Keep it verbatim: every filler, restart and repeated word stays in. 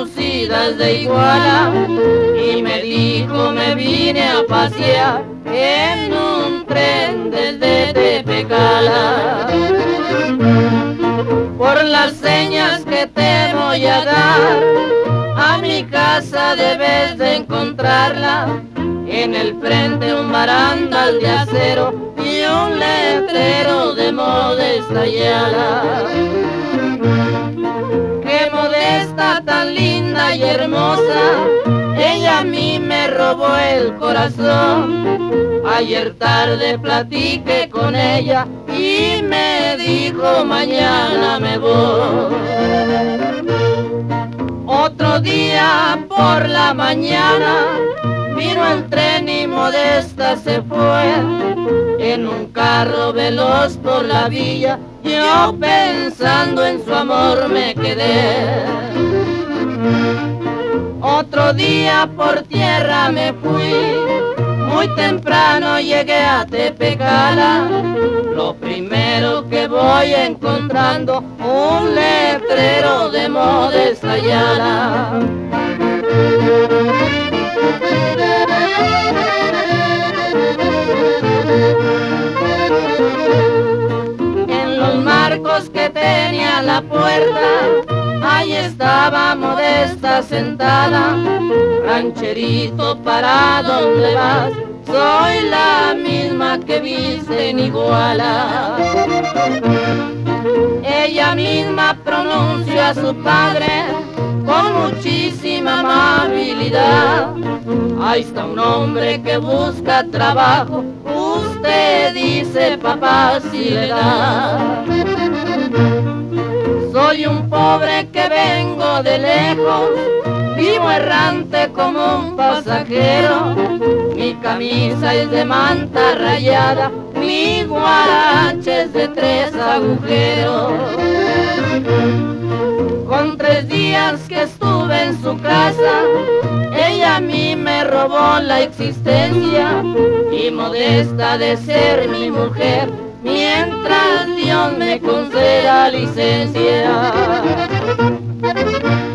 conocidas de Iguala y me dijo me vine a pasear en un tren desde Tepecala. Por las señas que te voy a dar, a mi casa debes de encontrarla. En el frente un barandal de acero y un letrero de Modesta Ayala. Qué Modesta tan linda y hermosa, ella a mí me robó el corazón. Ayer tarde platiqué con ella y me dijo mañana me voy. Otro día por la mañana vino el tren y Modesta se fue en un carro veloz por la villa. Yo pensando en su amor me quedé. Otro día por tierra me fui, muy temprano llegué a Tepecala. Lo primero que voy encontrando, un letrero de Modesta Ayala. En los marcos que tenía la puerta, ahí estaba Modesta sentada. Rancherito, ¿para dónde vas? Soy la misma que viste en Iguala. Ella misma pronunció a su padre con muchísima amabilidad. Ahí está un hombre que busca trabajo, usted dice papá si le da. Soy un pobre que vengo de lejos, vivo errante como un pasajero. Mi camisa es de manta rayada, mi guarache es de tres agujeros. Con tres días que estuve en su casa, ella a mí me robó la existencia. Y Modesta de ser mi mujer, mientras Dios me conceda licencia.